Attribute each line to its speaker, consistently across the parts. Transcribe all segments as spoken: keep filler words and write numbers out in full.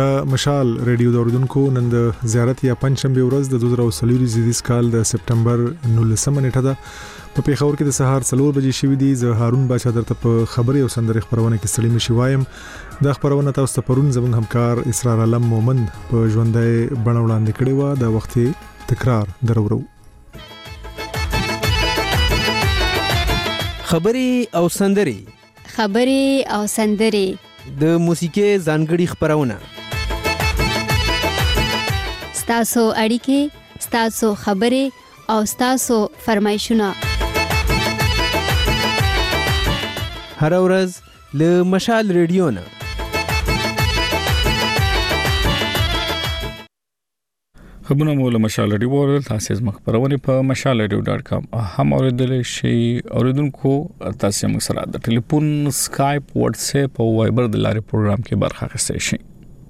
Speaker 1: د مشال ریډیو دوردونکو نن د زیارت یا پنځشنبه ورځ د دوه زره څلور زیدیس کال د سپټمبر نولسمه نیټه ده په پیښور کې د سهار څلور بجې شوې دي. زه هارون بچا درته په خبري او سندري خبرونه کې ستړي مشي وایم. د خبرونه تاسو ته پرون زموږ همکار اسرار علم مومن په ژوندۍ بڼه وړاندې کړې و. د وخت تکرار درورو
Speaker 2: خبري او سندري
Speaker 3: خبري او سندري
Speaker 2: د موسیقي ځانګړي خبرونه
Speaker 3: ستاسو اړیکې ستاسو خبري او ستاسو فرمایشونه
Speaker 2: هر ورځ له مشال ریډیو نه.
Speaker 4: خبرونه مو له مشال ریډیو ورل تاسو زما خبرونه په مشال ریډیو ډاټ کام هم اوریدل شي. اوریدونکو تاسو موږ سره د ټلیفون، سکایپ، واتس اپ او وایبر د لارې پروګرام کې برخه اخیستئ شئ.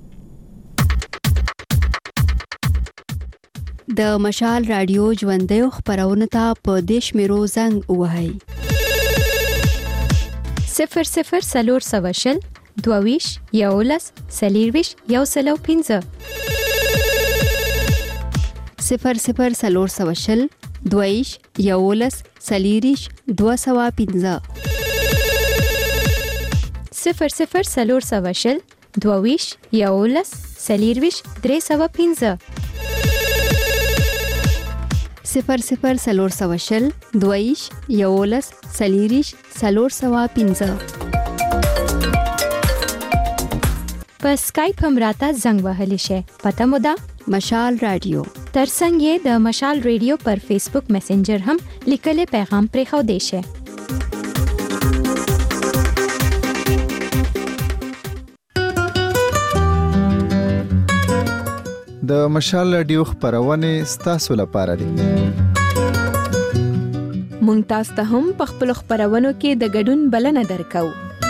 Speaker 3: د مشال رادیو ژوندۍ خبرونه ته په دیش میرو زنګ وهاي
Speaker 5: صفر صفر سلور سواشل دوویش یولس سلیرویش یو سلو پینځه
Speaker 3: صفر صفر سلور سواشل دوویش یولس سلیریش دو سوا پینځه
Speaker 5: صفر صفر سلور سواشل دوویش یولس سلیرویش درې سوا پینځه
Speaker 3: صفر صفر سلور سواشل دویش یولس سلیریش سلور سوا پینځه.
Speaker 5: په سکایپ هم راته زنګ وهلی شي. پته مو ده
Speaker 3: مشال رادیو.
Speaker 5: ترڅنګ یې د مشال ریډیو پر فیسبوک میسنجر هم لیکلي پیغام پرې خو دی شي.
Speaker 6: د مشال رادیو خبرونه ستاسو لپاره دي.
Speaker 5: مونږ تاسو ته هم په خپل خبرونو کې د ګډون بلنه درکو.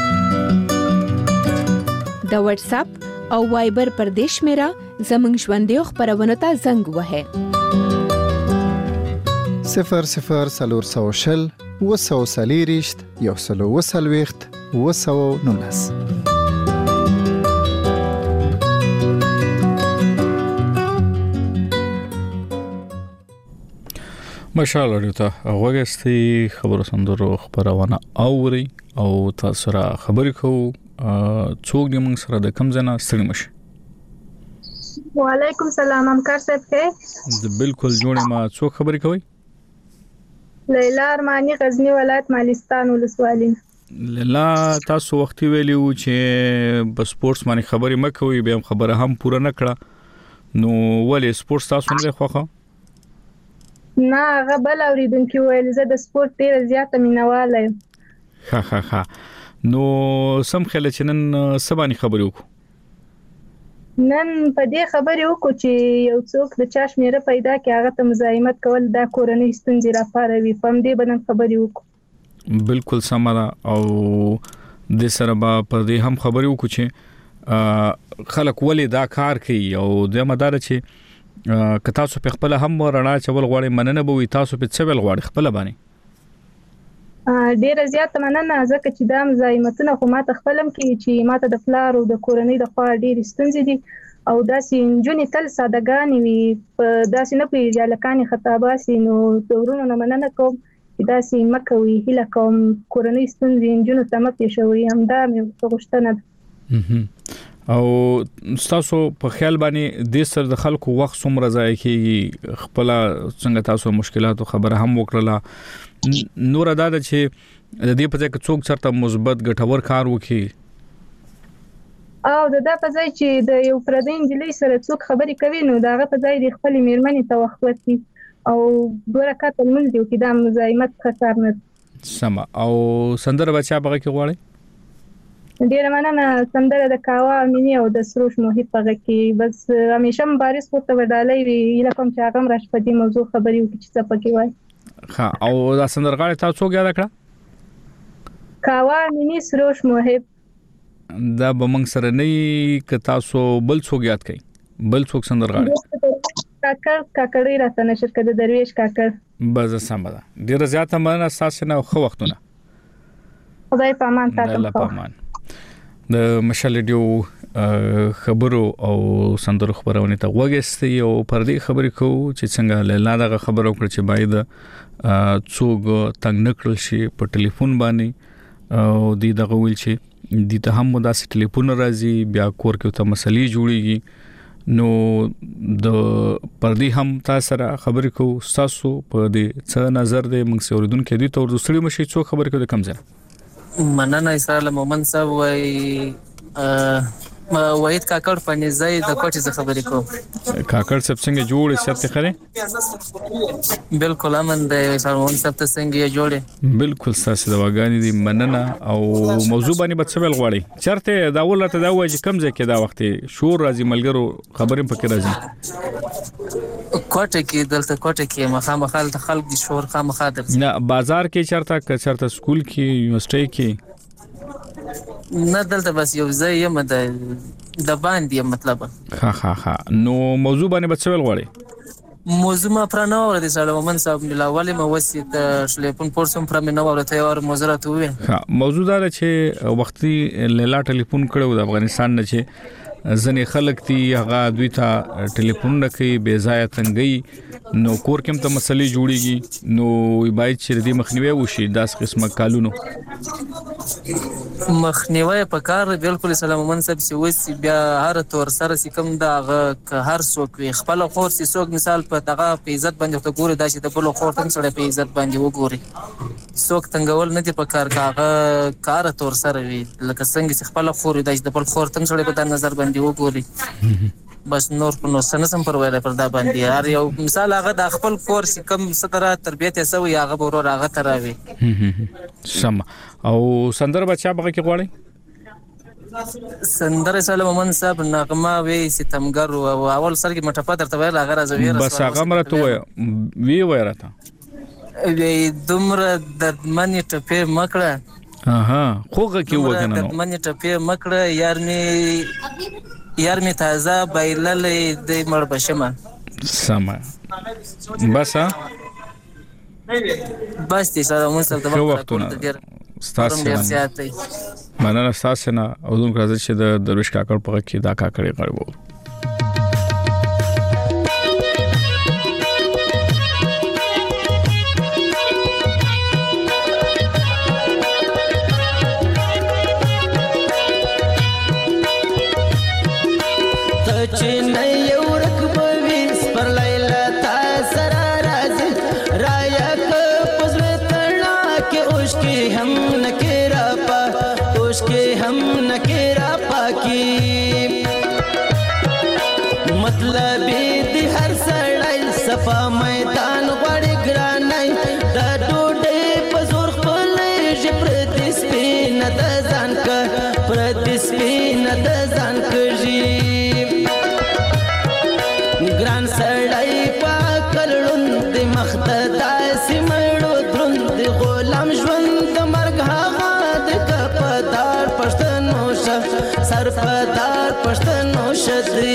Speaker 5: د واتس اپ او وایبر پر دیش میرا زمنګ ژوندۍ خبرونه ته زنګ وهه
Speaker 6: صفر صفر سلور سوشل وسو سلیریشت یو سلو وسلويخت وسو نونس.
Speaker 4: مشال ریډیو ته وګورئ خبرو سندرو خبرونه اوري او تاسو را خبرې کوو. څوک دې موږ سره د کم ځنا ستړي مشي.
Speaker 7: وعلیکم سلام همکار صاحب کې
Speaker 4: بالکل جوړه ما څوک خبرې کوي؟
Speaker 7: لیلا ارمانی غزنی ولایت مالستان ولسوالۍ.
Speaker 4: لیلا تاسو وخت ویلو چې په سپورتس باندې خبرې مکوي به خبره هم پوره نکړه نو ولې سپورتس تاسو نه خوخه؟
Speaker 7: نه هغه بل اوریدونکو ویل زه د سپورت ډیر زیاته مینواله یم.
Speaker 4: ها ها ها نو سم خل چې نن سباني خبرې وکړو.
Speaker 7: نن په دې خبرې وکړو چې یو څوک د چاش میره پیدا کې هغه ته مزاحمت کول د کورنۍ ستونزې راپاروي. په دې باندې خبرې وکړو.
Speaker 4: بالکل سمره او د سره په دې هم خبرې وکړو چې خلک ولې دا کار کوي او د مدار چې که تاسو په خپل هم رڼا چول غواړئ مننه به وي تاسو په څه ول غواړئ خپل باندې
Speaker 7: ډیر زیات مننه ځکه چې دا مزاحمتونه خو ماته خپلم کې چې ماته د فلار او د کورنۍ د خوا ډیر ستونزې دي او داسې انجونې تل سادهګانې وي په داسې نه پیږي لکانې خطاباسي نو تورونو نه مننه کوم چې داسې مکوي هله کوم کورنۍ ستونزې انجونو ته مپې شوي هم دا مې غوښتنه ده.
Speaker 4: او تاسو په خیال باندې د سر د خلکو وخت څومره ځای کې خپل څنګه تاسو مشکلاتو خبره هم وکړه نور ادا د چې د دې په ځای کې څوک چرته مثبت ګټور کار وکړي
Speaker 7: او د دا په ځای چې د یو پردین جلی سره څوک خبرې کوي نو دا په ځای د خپل میرمنې ته وخت ورکړي او برکات المنځ دی چې دا مزاحمت خطر نه
Speaker 4: سم. او سندره بچا بغه کې غواړي
Speaker 7: ډیر مننه. سندره د کاوا امینی او د سروش محیط پغه کې بس همیشه مبارز پورته ودالې وی لکه چې هغه راش په دې موضوع خبرې وکړي چې څه پکې وای.
Speaker 4: ها او دا سندرغاړي تاسو څوک یاد کړه؟
Speaker 7: کاوا امینی سروش محیط.
Speaker 4: دا به موږ سره نه ک تاسو بل څوک یاد کړئ بل څوک سندرغاړي
Speaker 7: کاکر کاکړی راته نشر کړه درویش کاکر.
Speaker 4: بس سم ده. ډیر زیاته مننه تاسو نه خو وختونه.
Speaker 7: خدای پامان تاسو.
Speaker 4: الله پامان. د مشال ریډیو خبرو او سندرو خبرونه ته وګستي او پر دې خبرې کو چې څنګه لیلا دا خبرو کړ چې باید څوک تنگ نکړل شي په ټلیفون باندې او دې دغه ویل چې د ته هم داسې ټلیفون راځي بیا کور کې ته مسلې جوړيږي نو د پر دې هم تاسو سره خبرې کو تاسو په دې څه نظر دې موږ سوریدون کې دي تور دوسري مشي څو خبرې کو د کم ځای
Speaker 8: مننه اسرائیل مومن صاحب وای وحید کاکړ پنځای د کوټې څخه خبرې کوم
Speaker 4: کاکړ صاحب څنګه جوړ سپته خره
Speaker 8: بالکل امن دی سرمون سپته څنګه جوړه
Speaker 4: بالکل تاسو د واغانی دی مننه او موضوع باندې بچول غواړي چرته دا ولته دا وایي کم ځای کې دا وخت شور راځي ملګرو خبرې پکې راځي
Speaker 8: کوټه کې دلته کوټه کې مخامخ د خلک د شور خامخا د
Speaker 4: نه بازار کې چرته چرته سکول کې یونیورسيټي کې
Speaker 8: نه دلته بس یو ځای یم د د باندې مطلب
Speaker 4: ها ها ها نو موضوع باندې بچول غواړي
Speaker 8: موضوع ما پر نه ورته سره مومن صاحب لا ولې مو وسیت ټلیفون پورسم پر نه ورته اور مزرات وې
Speaker 4: ها موضوع دا چې وختي لیلا ټلیفون کړو د افغانستان نه چې ځنې خلک دي هغه دوی ته ټلیفون نکي بے ځای تنګي نو کور کې ته مسلې جوړيږي نو باید چې دې مخنیوي وشي داس قسمه کالونو
Speaker 8: مخنیوي په کار بالکل سلام منصب سی وسی بیا هر تور سره سکم دا هر څوک خپل خور سي څوک مثال په دغه په عزت باندې ته ګوري داسې د بل خور تم سره په عزت باندې وګوري څوک څنګهول نه دي په کار کاغه کار تور سره وي لکه څنګه خپل خور داسې د بل خور تم سره په نظر باندې وګوري بس نور په نو سنسم پر وایره پر دا باندې هر یو مثال هغه د خپل کور سي کم ستره تربيت یې سوی هغه ورور هغه تراوي
Speaker 4: سم او سندر بچا بغه کې غواړي
Speaker 8: سندر سلام مومن صاحب نغمه وی ستمګر او اول سر کې مټه پاتر ته ویل هغه راځي
Speaker 4: بس هغه مرته وی وی ویراته
Speaker 8: وی دومره د منی ټپه مکړه
Speaker 4: اها خوګه کې وګنه
Speaker 8: د منی ټپه مکړه یار می یار می تازه بایللې د مړ بشمه
Speaker 4: سم بس
Speaker 8: بس دې سره مون سره د
Speaker 4: وختونه ستاسو مننه تاسو نه او دوم راځي چې د درویش کاکړ په کې دا کاکړې غړو
Speaker 9: میدان غړي ګرانای د ډوډۍ په زور خپل جبر د سپین د ځان ک پر د سپین د ځان کږي ګران سړی پاکلون د مخته سیمړو دروند غلام ژوند د مرګ هغه د کپدار پښتنو ش سرپدار پښتنو شدري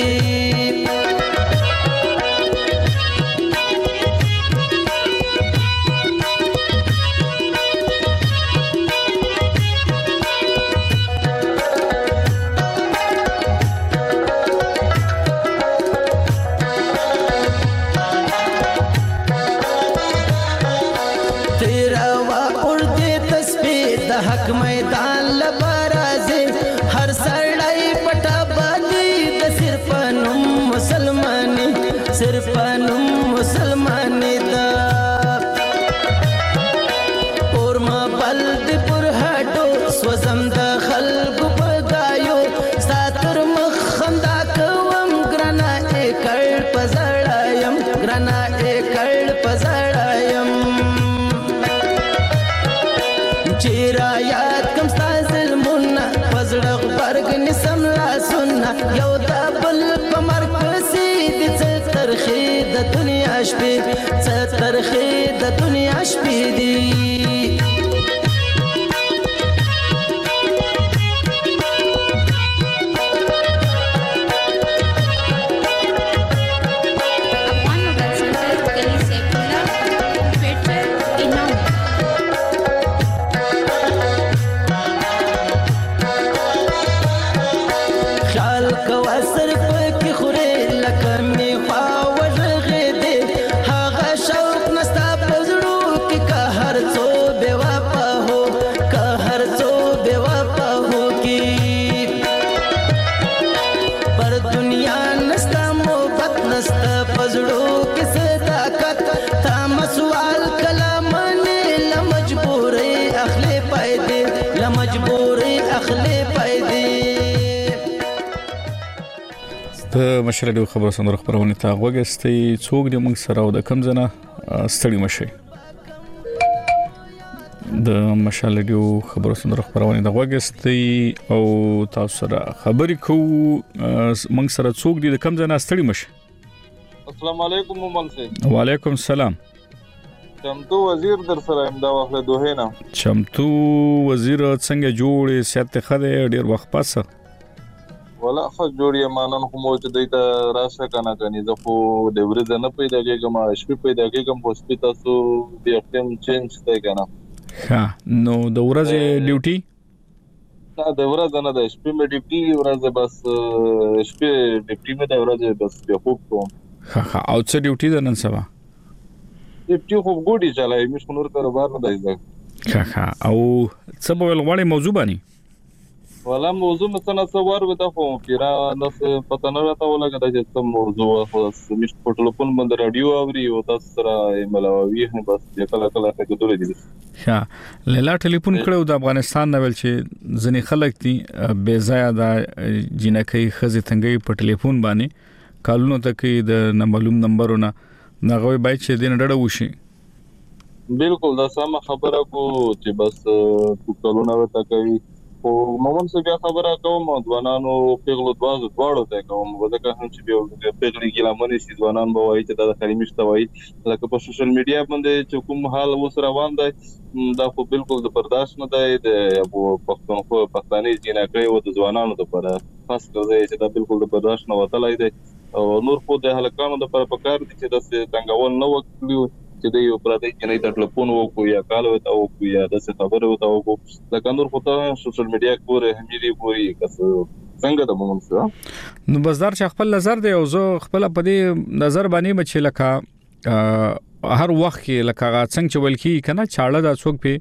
Speaker 9: ترخی د دنیا شپې دي خیال کې صداقت تا مسوال کلامنه لمجبوري اخلي پایدې لمجبوري اخلي پایدې.
Speaker 4: د مشر ډیو خبرو سندره خبرونه ته وګستې څوک د موږ سره او د کم زنه ستړي مشي د مشر ډیو خبرو سندره خبرونه ته وګستې او تاسو سره خبرې کو موږ سره څوک د کم زنه ستړي مشي.
Speaker 10: السلام علیکم مومن سي.
Speaker 4: وعلیکم السلام.
Speaker 10: چمتو وزیر در سره امدا وخت دوه نه.
Speaker 4: چمتو وزیر څنګه جوړې سیاست خده ډیر وخت پاسه
Speaker 10: ولا خو جوړی مانن خو مو چې دیتا راشه کنه کني زه خو د ورځ نه پیدا کېږم شپې پیدا کېږم په سپیتا سو د اختم چینج ته کنه.
Speaker 4: ها نو د ورځې ډیوټي
Speaker 10: نه د ورځ نه د شپې مې ډیوټي ورځ بس شپې ډیوټي مې د ورځ بس په خوب کوم.
Speaker 4: ها ها او څه ډیوټي ده نن سبا
Speaker 10: ډیوټي خو ګوډي چلای مې څنور کاروبار نه دی ځکه.
Speaker 4: ها ها او څه په لوړې موضوع باندې
Speaker 10: ولا موضوع مثلا څوار وته خو پیرا نس پته نه راته ولګا چې څه موضوع خو مش په ټلیفون باندې رادیو اوري او تاسو سره ملاوي هم بس کله کله څه کېدل دي.
Speaker 4: ها لاله ټلیفون کړو د افغانستان نه ول چې ځنې خلک دي بے ځای دا جنکې خزي تنګي په ټلیفون باندې کالونو تک د معلوم نمبرونه نغوي بای چې دین ډډه وشي.
Speaker 10: بالکل دا سم خبره کو چې بس په کالونو وته کوي او مومن څه بیا خبره کوم ځوانانو پیغلو دواز دواړو ته کوم ودکه هم چې بیا پیغلي ګلامنې سي ځوانان به وایي چې دا خلیمشت وایي لکه په سوشل میډیا باندې چې کوم حال وس روان دی دا خو بالکل د برداشت نه دی د ابو پښتونخوا پښتاني جنکې او د ځوانانو لپاره خاص کوي چې دا بالکل د برداشت نه وتلای دی او نور خو د هلکانو لپاره پکار دي چې د څنګهول نه وکړي چې د یو پردي جنې ته ټلیفون وکړو یا کال وته وکړو یا د څه خبره وته وکړو لکه نور خو ته سوشل میډیا کوره همېږي کوی کس څنګه د مومن سره
Speaker 4: نو بازار چې خپل نظر دی او زه خپل په دې نظر باندې مچ لکه هر وخت کې لکه څنګه چې ولکی کنه چاړه د څوک په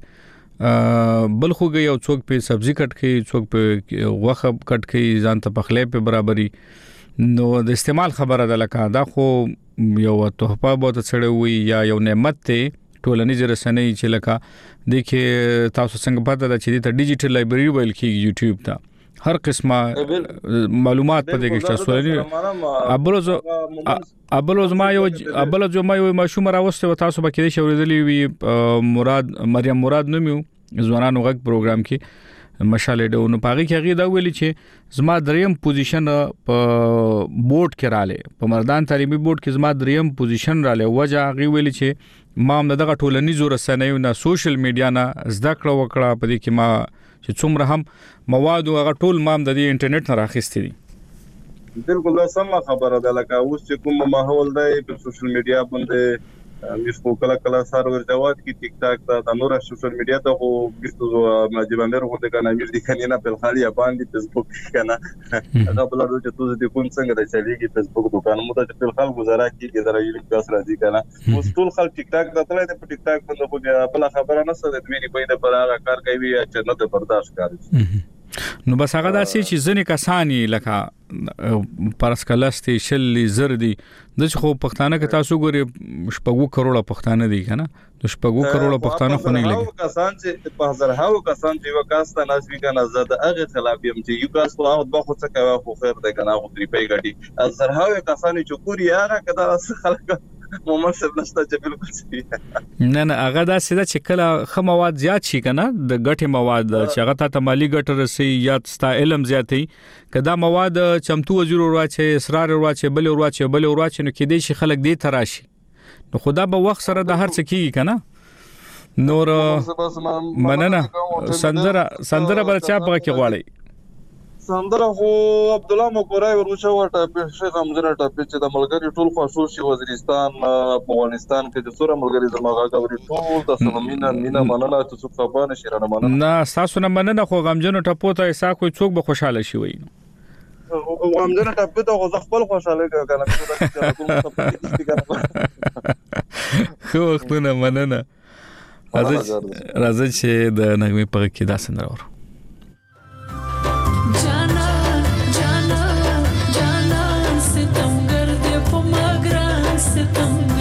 Speaker 4: بل خو گئی او څوک په سبزی کټ کې څوک په وخه کټ کې ځان ته پخلې په برابرۍ نو د استعمال خبره ده لکه دا خو یو تحفه بہت سره وي یا یو نعمت ته ټولنیز رسنۍ چې لکه د کې تاسو څنګه پته ده چې د ډیجیټل لایبرری ویل کې یوټیوب ته هر قسمه معلومات پدې کې تاسو لري ابلوز ابلوز ما یو ابلوز ما یو مشوم راوسته تاسو به کې شوړېدلی وي مراد مریم مراد نومیو ځوانانو غږ پروګرام کې مشاله ډونو پاغي کې هغه دا ویلي چې زما دریم پوزیشن په بورډ کې رااله په مردان تعلیمي بورډ کې زما دریم پوزیشن رااله وجه هغه ویلي چې ما هم دغه ټولنیزو رسنیو نه سوشل میډیا نه زده کړه وکړه په دې کې ما چې څومره هم مواد او هغه ټول ما هم د انټرنیټ نه راخېستې دي.
Speaker 10: بالکل دا سم خبره ده لکه اوس چې کوم ماحول دی په سوشل میډیا باندې مش په کله کله سرور جواد کی ټیک ټاک دا د نور سوشل میډیا ته خو بیستو ماجباندر هو د کنه امیر دي کنه نه په خالي باندې فیسبوک کنه دا بل ورو چې تاسو دې کوم څنګه د چلیږي فیسبوک دکان مو ته په خال گزاره کیږي دا یو کس راځي کنه اوس ټول خل ټیک ټاک دا تلای په ټیک ټاک باندې خو بل خبره نه څه د دوی په دې پر هغه کار کوي چې نه ته برداشت کوي.
Speaker 4: نو بس هغه داسې چې ځنې کسانی لکه پرسکلستي شلې زردي د خو پښتانه کې تاسو ګوري شپږو کروڑه پښتانه دي کنه د شپږو کروڑه پښتانه خو نه لګي
Speaker 10: کسان چې په هزار هاو کسان چې وکاسته نسبی کنه زده هغه خلاف يم چې یو کس خو هغه به خو څه کوي خو خیر ده کنه خو تری پی غټي هزار هاو کسان چې ګوري هغه کدا خلک مومن سره نشته چې بالکل صحیح
Speaker 4: نه نه هغه دا سیده چې کله خه مواد زیات شي کنه د غټي مواد چې هغه ته مالی ګټه رسي یا ستا علم زیاتې کدا مواد چمتو وزیر ورواچه اصرار ورواچه بل ورواچه بل ورواچه نو کې دې شي خلک دې تراشي نو خدا به وخت سره د هر څه کیږي کنه نور مننه سندره سندره بل چا په کې غواړي
Speaker 10: سندره خو عبد الله مقورای ورچا وټه په شیخ امزره ټاپې چې د ملګری ټول خصوصي وزیرستان افغانستان کې د سوره ملګری زماغه غوړي ټول د سمینه مینا مننه چې څوک خبره شیرانه مننه
Speaker 4: نه تاسو نه مننه خو غمجن ټپو ته ایسا کوئی څوک به خوشاله شي وي
Speaker 10: غمجن ټپې ته خو خپل خوشاله کنه
Speaker 4: خو وختونه مننه راځي راځي چې د نغمه په کې داسې نه ور
Speaker 11: ستم ګرځي په ما ګران ستم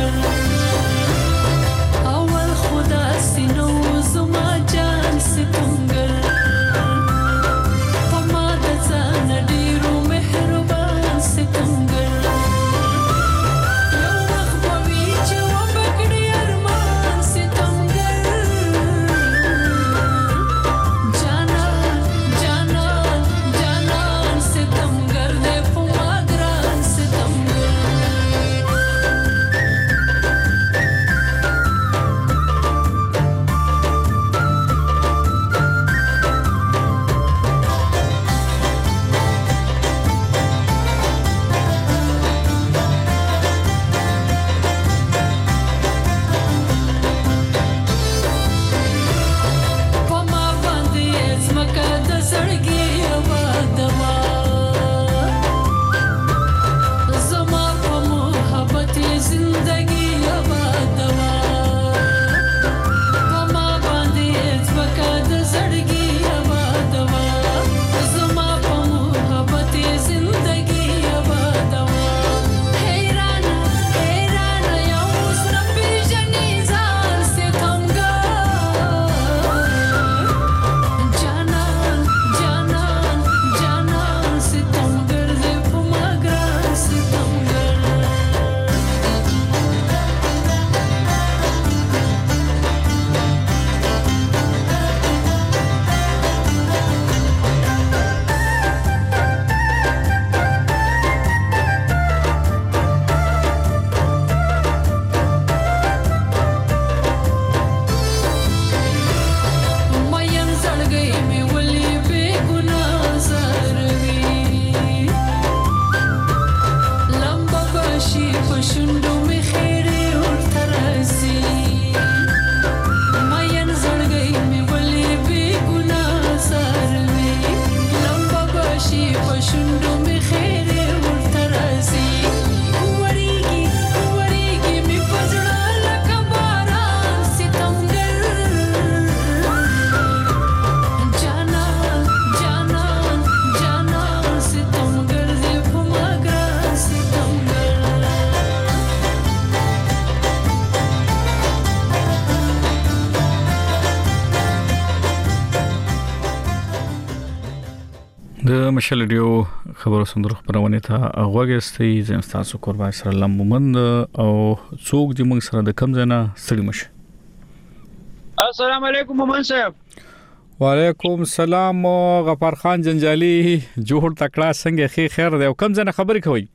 Speaker 4: د مشل ریډیو خبرو سندرو خبرونه ته غوږی زم تاسو قربان سره لمومند او څوک د موږ سره د کم ځنا ستړي مشه.
Speaker 11: السلام علیکم مومن صاحب.
Speaker 4: وعلیکم السلام غفار خان جنجالی جوړ تکړه څنګه خې خیر دی او کم ځنه خبرې کوي.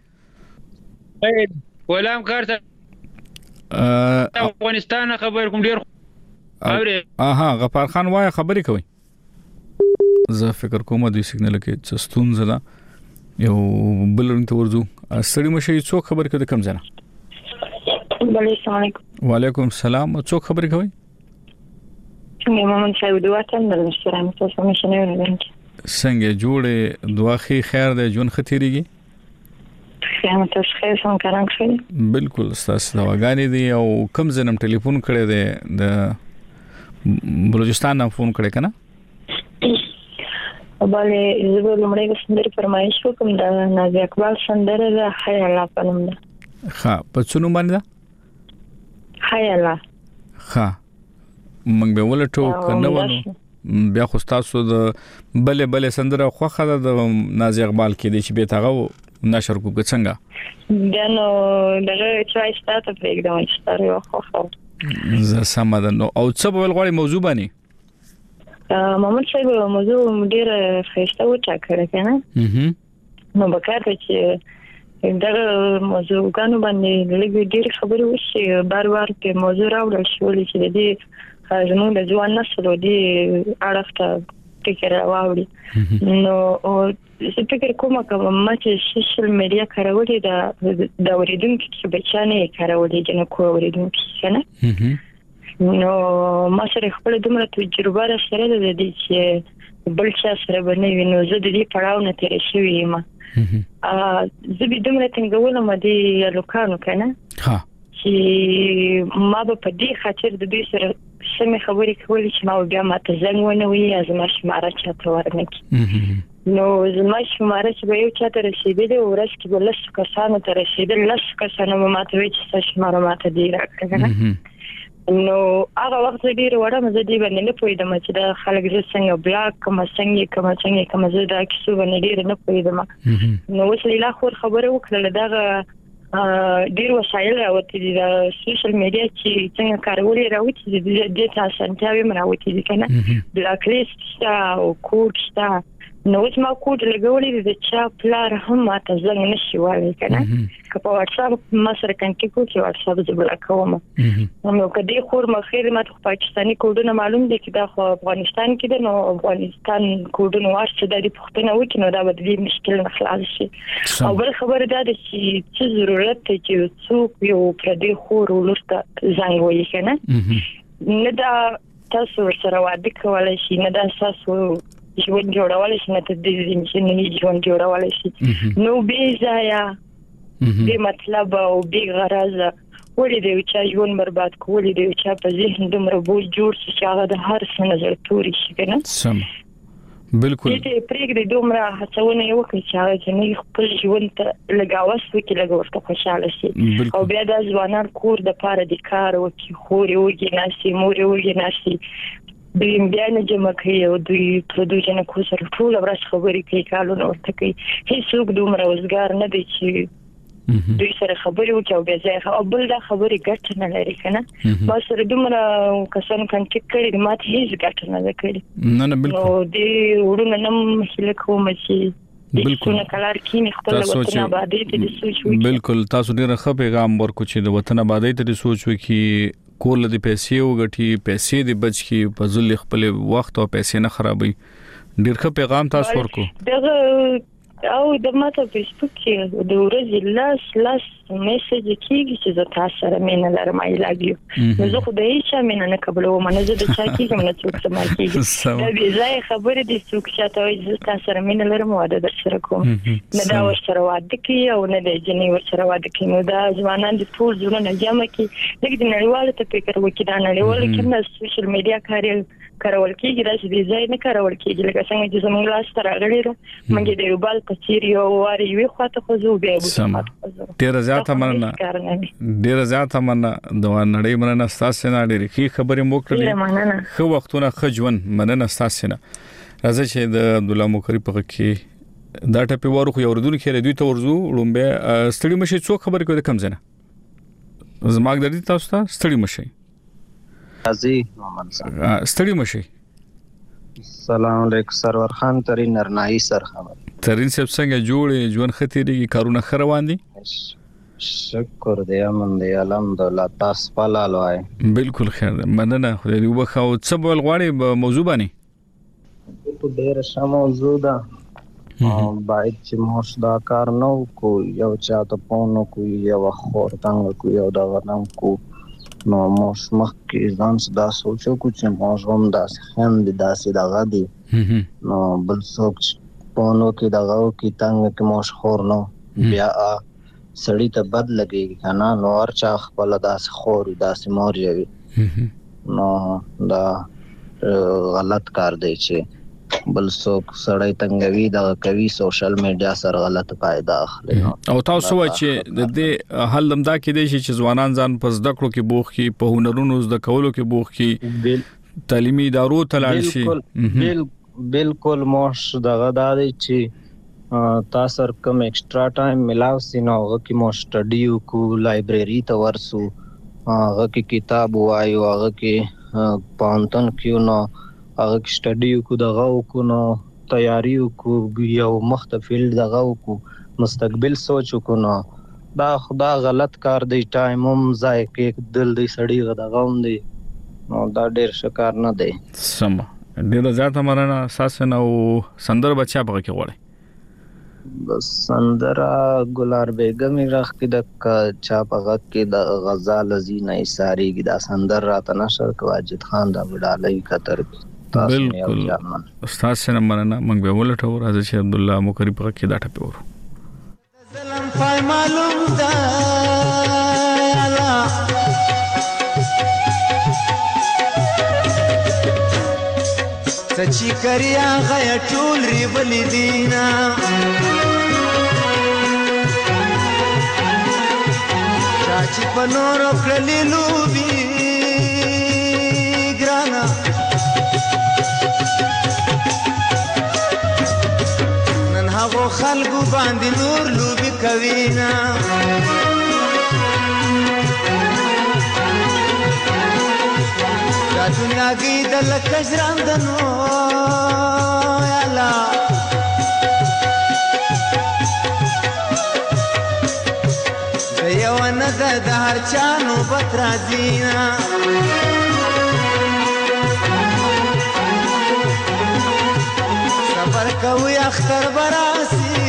Speaker 11: غلام کار ته افغانستان خبر کوم ډیر اوري.
Speaker 4: اها غفار خان وای خبرې کوي. زه فکر کوم د سیګنل کې چستون زدا یو بلون ته ورځو ستړي مشه څوک خبرې کوي کم ځنه.
Speaker 12: السلام علیکم.
Speaker 4: وعلیکم السلام څوک خبرې کوي.
Speaker 12: څنګه مومن صاحب دوه تم درشتره تاسو مشنه ورنګ
Speaker 4: څنګه جوړه دوه خې خیر دی جون ختیریږي.
Speaker 12: خیام تاسو خیر سم کاران شئ.
Speaker 4: بالکل تاسو دواګانی دی او کم زنم ټلیفون کړی دی د بلوچستان نام فون کړی کنه.
Speaker 12: بله زه لمړی سندري فرمایش وکم د نازي اقبال سندره ده حي الله پنوم ده.
Speaker 4: ها په څونو باندې ده
Speaker 12: حي الله.
Speaker 4: ها موږ به ولټو کنه ونه بیا خو تاسو د بلې بلې سندره خوخه د نازي اقبال کې دي چې به تاغه نشر کو څنګه
Speaker 12: دا نو دغه چای ستاسو پرېږدم چې تاسو خوخه
Speaker 4: زه سم ده نو او څه په غوړي موضوع باندې
Speaker 12: محمد صاحب موضوع ډیر خسته و چا کړی کنه. نو بکار چې دغه موضوع غانو باندې لږ ډیر خبرې وشي بار بار په موضوع راوړل شو چې د دې زموږ د ځوان نسل دی اړخته فکر راوړي. نو زه فکر کوم چې سوشل میډیا کارول د د اوریدونکو چې بچانه کارول دي نه کو اوریدونکو کنه. نو ما سره خپل دومره تجربه را سره د دې چې بل څه سره باندې وینم زه د دې پړاو نه تیر شوی یم. ا زه به دومره څنګه ولم دې لوکانو کنه
Speaker 4: ها
Speaker 12: چې ما په دې خاطر د دې سره سمې خبرې کولې چې ما بیا ماته زنګ ونه وي ازما شماره چاته ورنکې. نو زما شماره چې به یو چاته رسیدلې ورځ کې بل څه کسانو ته رسیدل لږ کسانو ماته وی چې شماره ماته دی راکړه. نو هغه وخت ډیر وړه مزه دی باندې نه پوهیدم چې دا خلک زه څنګه بیا کوم څنګه کوم څنګه کوم زه دا کیسه باندې ډیر نه پوهیدم. نو اوس لا خور خبره وکړه دا ډیر وسایل راوتی دي د سوشل میډیا چې څنګه کارولې راوتی دي د دې تاسو انټاوي مراوتی دي کنه بلاک لیست او کوډ شته. نو اوس ما کوډ لګولې د چا پلار هم ماته زنګ نشي وایي کنه که په واتس اپ ما سره کنټیکټ کوي واتس اپ زه بلاک کوم. نو کدی خور مخیر ماته پاکستاني کوډونه معلوم دي چې دا خو افغانستان کې ده. نو افغانستان کوډونه ورڅ د دې پښتنه وکړي نو دا به د مشکل نه خلاص شي. او بل خبره ده چې څه ضرورت دی چې څوک یو پردي خور ولرته زنګ وایي کنه نه دا تاسو سره واده کولای شي نه دا تاسو ژوند جوړول شي نه ته د دې نه ژوند جوړول شي. نو به ځایا به مطلب او به غرض ولې د چا ژوند برباد کول دي چې په ذهن دومره بوج جوړ شي چې هغه د هر څه نظر توري شي کنه.
Speaker 4: سم بالکل
Speaker 12: دې پرېږدي دومره هڅونه یو کوي چې هغه چې خپل ژوند ته لګاوس وکړي لګورته خوشاله شي. او بیا د ځوانان کور د پاره د کار وکړي خوري وږي ناسي موري وږي ناسي دوی بیا نه جمع کوي او دوی په دوی جن کو سره ټول ورځ خبرې کوي کالونه ورته کوي. هیڅوک دومره وزګار نه دی چې دوی سره خبرې وکړي او بیا ځای او بل دا خبرې ګټه نه لري کنه. ما سره دومره کسان کنټیکټ کړي ماته هیڅ ګټه نه لري.
Speaker 4: نه نه بالکل.
Speaker 12: نو دې ورونه نم هله کوم چې بالکل کلار کینی خپل وطن آبادی ته سوچ وکړي.
Speaker 4: بالکل تاسو ډیره ښه پیغام ورکو چې د وطن آبادی ته سوچ وکړي کول د پیسې وګټي پیسې د بچ کی په ځل خپل وخت او پیسې نه خرابوي. ډیر ښه پیغام تاسو ورکو.
Speaker 12: دغه او د ماته فیسبوک کې د ورځې لاس لاس میسج کیږي چې زه تاسو سره مینه لرم ای لاګیو. زه خو د هیڅ مینه نه قبلوم نه زه د چا کېږم نه څوک سم کېږي. دا به ځای خبره دي څوک چې تاسو زه تاسو سره مینه لرم واده در سره کوم نه دا ور سره واده کی او نه د جنې ور سره واده کی. نو دا ځوانان د ټول ژوند جامه کې لکه د نړیوالو ته فکر وکړي دا نړیوال کې نه سوشل میډیا کاري کارول کېږي دا چې ځای نه کارول کېږي لکه څنګه چې زموږ لاس تر غړي موږ د روبال په چیر یو واري وی خواته خو زو بیا
Speaker 4: وو ډیر زیاته مننه ډیر زیاته مننه د نړۍ مننه تاسو نه ډېر ښه خبرې مو کړې خو وختونه خجون مننه تاسو نه راځي چې د عبد الله مکری په کې دا ټپه ورو خو اوردون کې دوی ته ورزو لومبه ستړي مشي څو خبرې کوي کم زنه زماګ درې تاسو ته ستړي مشي
Speaker 13: ازي محمد صاحب
Speaker 4: ستړي مشي
Speaker 13: السلام علیکم سرور خان ترين نرنائی سر خبر
Speaker 4: ترين صاحب څنګه جوړ ژوند خطرېږي کارونه خروان دي
Speaker 13: شکر دی امن دی الحمدلله تاسو په لالوای
Speaker 4: بالکل خیر ده مننه خو دې وبخو څه بول غواړي موضوع باندې
Speaker 13: په ډېر ښه موضوع ده باید چې موږ دا کار نو کو یو چاته پونو کو یو خور څنګه کو یو دا ورنم کو نو موږ مخکې ځان دا سوچو کو چې موږ هم داسې هم داسې دغه دي نو بل څوک پونو کې دغه کې څنګه کې موږ خور نو بیا سړی ته بد لګي کنه نو ورچا خپل داسې خور داسې مور یوي نو دا غلط کار دی چې بل څوک سړی تنګوي دا کوي سوشل میډیا سره غلط فائدہ اخلي
Speaker 4: او تاسو وایي چې د دې حل لمدا کې دی چې ځوانان ځان پس د کړو کې بوخ کې په هنرونو د کولو کې بوخ کې تعلیمي ادارو ته لاړ شي
Speaker 13: بالکل بالکل موش دغه دا دی چې تاسو کوم ایکسترا ټایم ملاو سينو هغه کې مو سټډي کو لایبرری ته ورسو هغه کې کتاب وایو هغه کې پانتن کیو نو هغه سټډي کو دغه کو نو تیاری کو یو مختفل دغه کو مستقبل سوچ کو نو دا خدا غلط کار دی ټایم هم ځای کې دل دی سړی غدغه هم دی نو دا ډیر شکار نه دی
Speaker 4: سم ډیر زیاته مرنه اساس نو سندر بچا په کې وړي
Speaker 13: بس سندرا ګلار بیگم راخ کې د چا په غږ کې د غزال زینه ساری کې دا سندر راته نشر کو واجد خان دا وډالای کتر
Speaker 4: بالکل استاد سره مننه موږ به ولټو راځي چې عبد الله مکری په کې دا ټپه ورو
Speaker 9: ظلم پای معلوم دا الله سچي کریا غیا ټول ری بل دینا چاچی په نور کړلې لوبي ګرانا نن هغه خلکو باندې نور لوبي کوينا دا دنیا کې د لکجران دنو یا الله یو نه د هر چانو پترازینا صبر کوي اختر براسي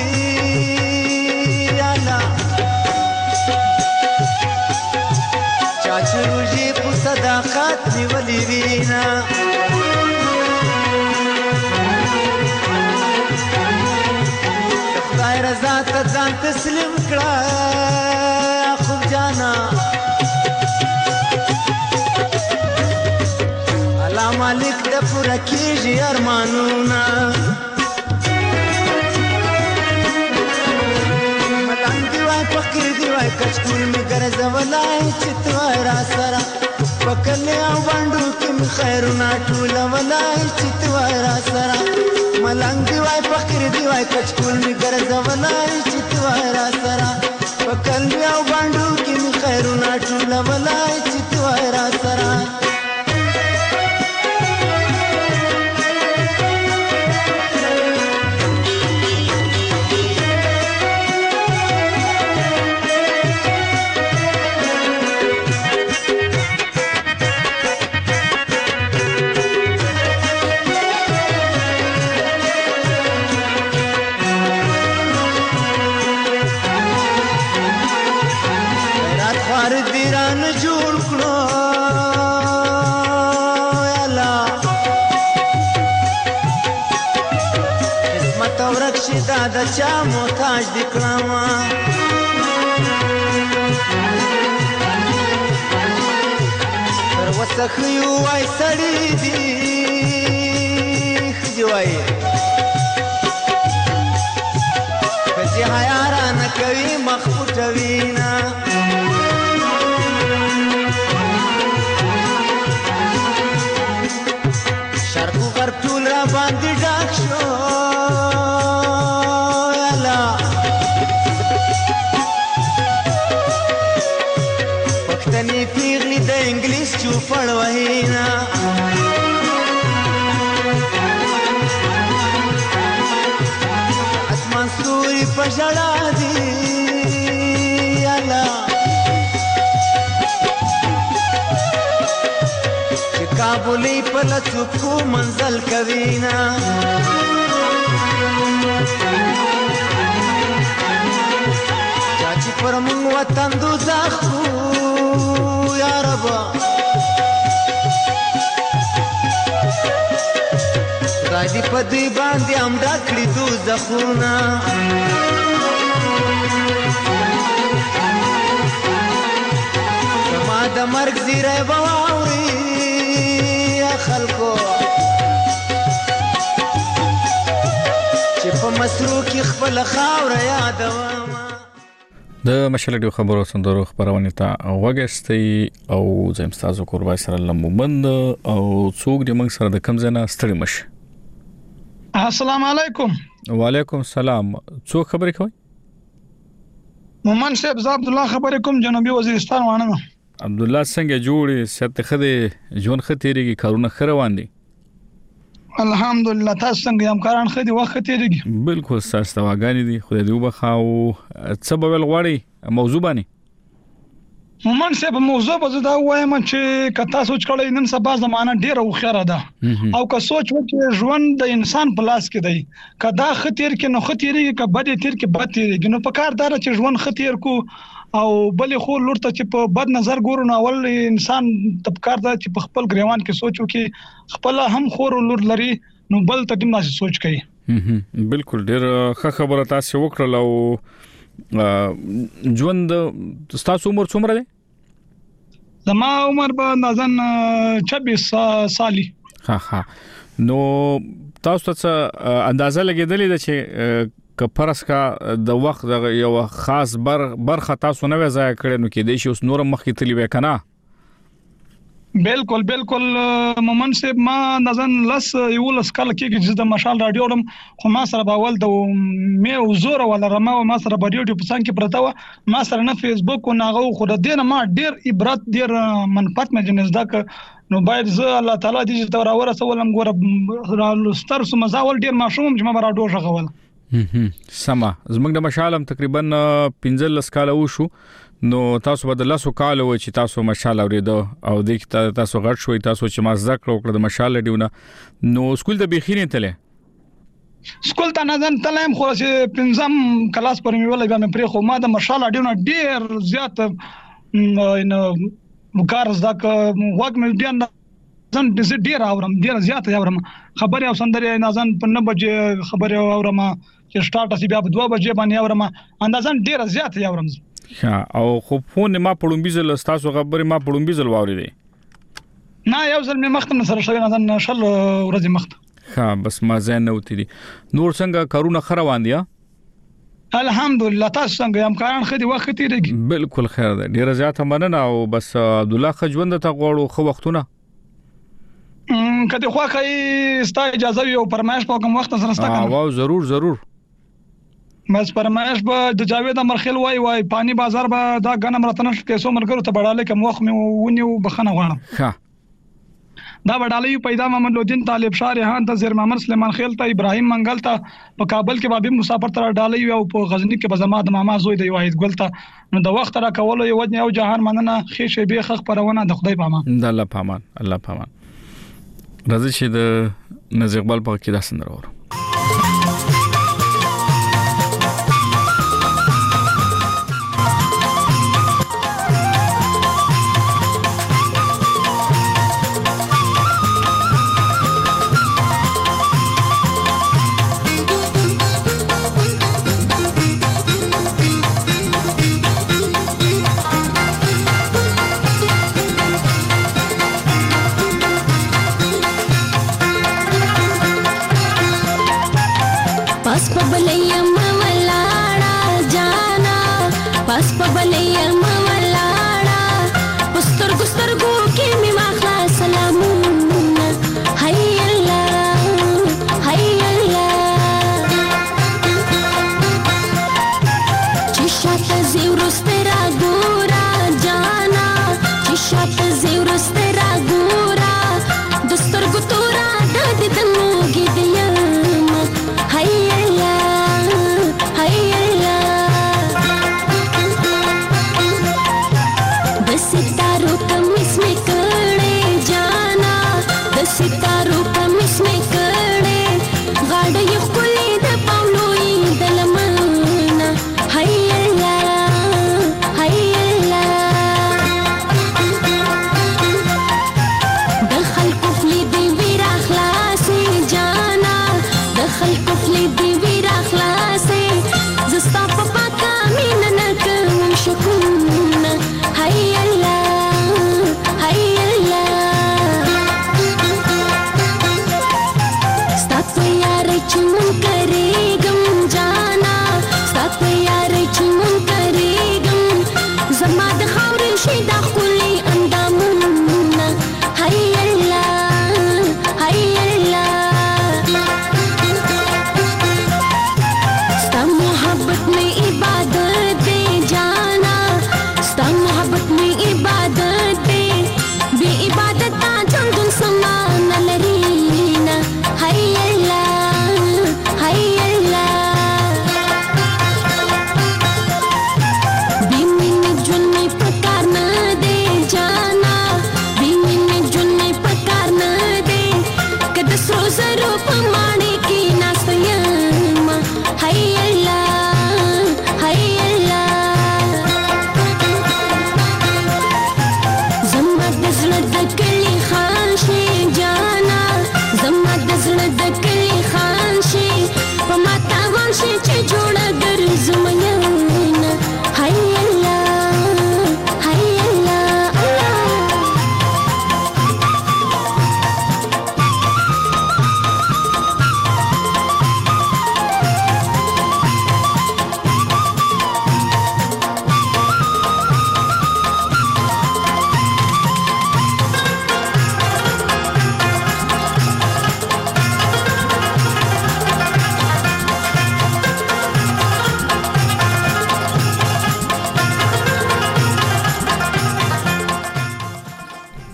Speaker 9: انا چاچو روجي په صداقت نیولې وینا خدای رضا ته ځان تسلیم کړه خو جانا الله مالک د پوره کیږي ارمانونه ملنګ دی وای فقیر دی وای کچکول می ګرځولای چې تو را سره پکلې او باندې کې خیرونه ټول ولای چې تو را سره ملنګ دی وای فقیر دی وای کچکول می ګرځولای چې تو را سره پکلې او باندې کې خیرونه ټول ولای چې تو را سره دا چا محتاج دی کلاما تر وسخیو وای سړی دی خدي وای کجی حیا نه کوي مخفوت وینا شرق غرب ټول را باندې ډاک شو وطني پیغلی د انګلیس چوپړ وهینا اسمان ستوري په ژړا دي الله چې کابلې په لڅکو منزل کوینا چې پر موږ وطن دوزخ یا رب خدای دې په دې باندې هم ډکړي دوزخونه زما د مرګ زیری به واوري خلکو چې په مصرو کې خپل خاوره یادوم
Speaker 4: د مشالډیو خبرو سندرو خبرونه ته وګستي او زم تاسو قربای سره لمومند او څوک د موږ سره د کم زنه ستړي مشه
Speaker 14: السلام علیکم
Speaker 4: وعلیکم السلام څوک خبرې کوي
Speaker 14: مومن صاحب ز عبد الله خبرې کوم جنوبي وزیرستان وانه
Speaker 4: عبد الله څنګه جوړي ست خدي جون خطيري کارونه خروان دي
Speaker 14: الحمدلله تاسو څنګه یم کاران خدي وخت تیریږي
Speaker 4: بالکل تاسو واغانی دي خدای دې وبخاو څه به ول غواړي موضوع باندې
Speaker 14: مومن صاحب موضوع به دا وایم چې کتا سوچ کړی نن سبا زمانہ ډیره وخره ده او که سوچ وکړي ژوند د انسان په لاس کې دی کدا خطر کې نو خطرېږي که بد تیر کې بد تیریږي نو په کار دار چې ژوند خطر کو او بلې خو لورته چې په بد نظر ګورو نو اول انسان تبکار دا چې په خپل ګریوان کې سوچ وکړي خپل هم خور لور لري نو بل ته دې ما سوچ کوي
Speaker 4: بالکل ډیر ښه خبره تاسو وکړل او ژوند تاسو عمر څومره دی
Speaker 14: زما عمر به نازن چوبیس سالي
Speaker 4: ها ها نو تاسو ته اندازه لګیدلې ده چې کپرس کا د وخت د یو خاص بر برخه تاسو نه وځای کړي نو کې د شي اوس نور مخکې تلی وکنه
Speaker 14: بالکل بالکل مومن صاحب ما نزن لس یو لس کال کې چې د مشال رادیو رم خو ما سره باول د مې وزور ولا رما ما سره رادیو په څنګه کې پرتا و ما سره نه فیسبوک او ناغه خو د دین ما ډیر عبرت ډیر منفعت مې جنز دک نو باید زه الله تعالی دې ته راوړه سوالم ګوره ستر سم مزاول ډیر ماشوم چې ما رادیو شغول
Speaker 4: سما زمنګ د مشالم تقریبا پنځه لس کال وشو نو تاسو به د لاسو کال و چې تاسو مشال اوریدو او د تاسو غټ شوي تاسو چې ما ذکر وکړه د مشال دیونه نو سکول د بخینه تله
Speaker 14: سکول ته نه ځم تلم خو چې پنځم کلاس پر مې ولګم مې پرې خو ما د مشال دیونه ډیر زیات نو وکړ زده وګ مې ډیر ځم ډیر اورم ډیر زیات اورم خبري او سندري نازن په نه بجې خبري اورم چې سٹارټ اسی بیا په دوه بجې باندې اورم اندازن ډیر زیات اورم
Speaker 4: ها او خو فون ما پړم بيزل تاسو خبري ما پړم بيزل واوري دي
Speaker 14: نه یو ځل مې مخته سره شوی نازن شل ورځې مخته
Speaker 4: ها بس ما زين نو تي نور څنګه کارونه خروان دي
Speaker 14: الحمدلله تاسو څنګه یم کاران خدي وخت تیریږي
Speaker 4: بالکل خیر ده ډیر زیات مننه او بس عبد الله خجوند ته غوړو خو وختونه
Speaker 14: کله خو کوي ستا اجازه یو پرمایش په کوم وخت سره ستا
Speaker 4: کنه واو ضرور ضرور
Speaker 14: بس پرمایش به د جاوید امرخیل وای وای پانی بازار به دا غنم راتنه کیسو مرګرو ته بڑاله کوم وخت مې ونیو بخنه غواړم
Speaker 4: ها
Speaker 14: دا بڑاله پیدا محمد لودین طالب شاه ریحان ته زیر محمد سلیمان خیل ته ابراهیم منګل ته په کابل کې بابي مسافر تر ډالې او په غزنی کې بزما د ماما زوی دی واحد ګل ته نو د وخت را کول یو ودنه او جهان مننه خېشه به خخ پرونه د خدای پامان
Speaker 4: د الله پامان الله پامان راځي چې د نزیق بال په کې دا سندره ورو